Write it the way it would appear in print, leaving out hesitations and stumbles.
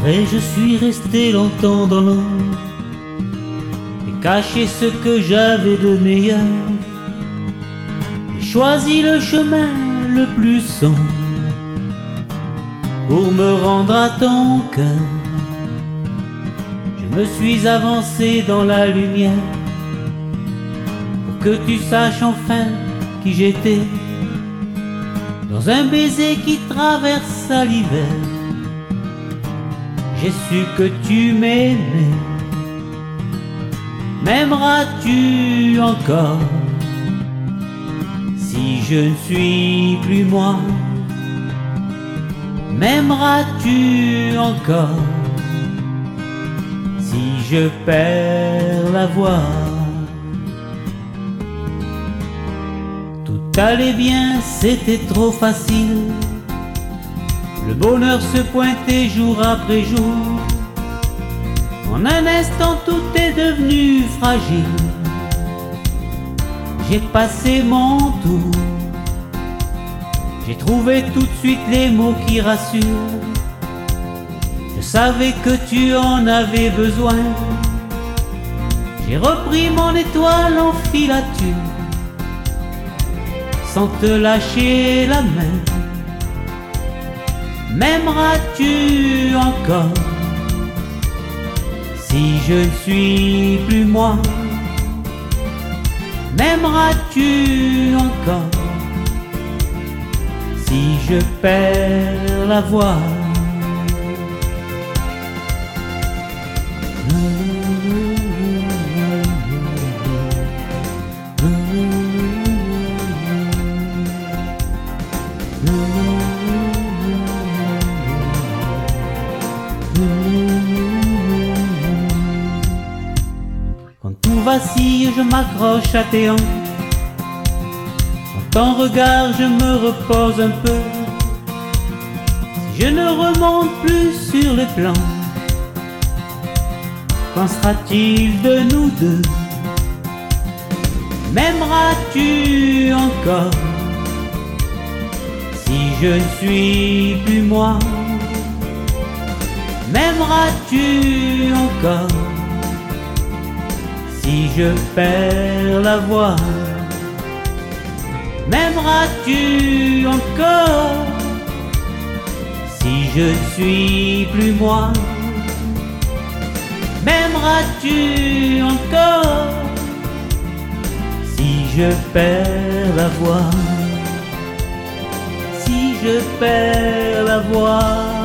Et je suis resté longtemps dans l'ombre et caché ce que j'avais de meilleur. J'ai choisi le chemin le plus sombre pour me rendre à ton cœur. Je me suis avancé dans la lumière pour que tu saches enfin qui j'étais. Dans un baiser qui traversa l'hiver, j'ai su que tu m'aimais. M'aimeras-tu encore si je ne suis plus moi? M'aimeras-tu encore si je perds la voix? Tout allait bien, c'était trop facile. Le bonheur se pointait jour après jour. En un instant tout est devenu fragile. J'ai passé mon tour. J'ai trouvé tout de suite les mots qui rassurent. Je savais que tu en avais besoin. J'ai repris mon étoile en filature sans te lâcher la main. M'aimeras-tu encore si je ne suis plus moi? M'aimeras-tu encore si je perds la voix? Quand tout vacille, je m'accroche à tes hanches. Dans ton regard, je me repose un peu. Si je ne remonte plus sur les planches, qu'en sera-t-il de nous deux? M'aimeras-tu encore si je ne suis plus moi? M'aimeras-tu encore si je perds la voix? M'aimeras-tu encore si je ne suis plus moi? M'aimeras-tu encore si je perds la voix? Si je perds la voix?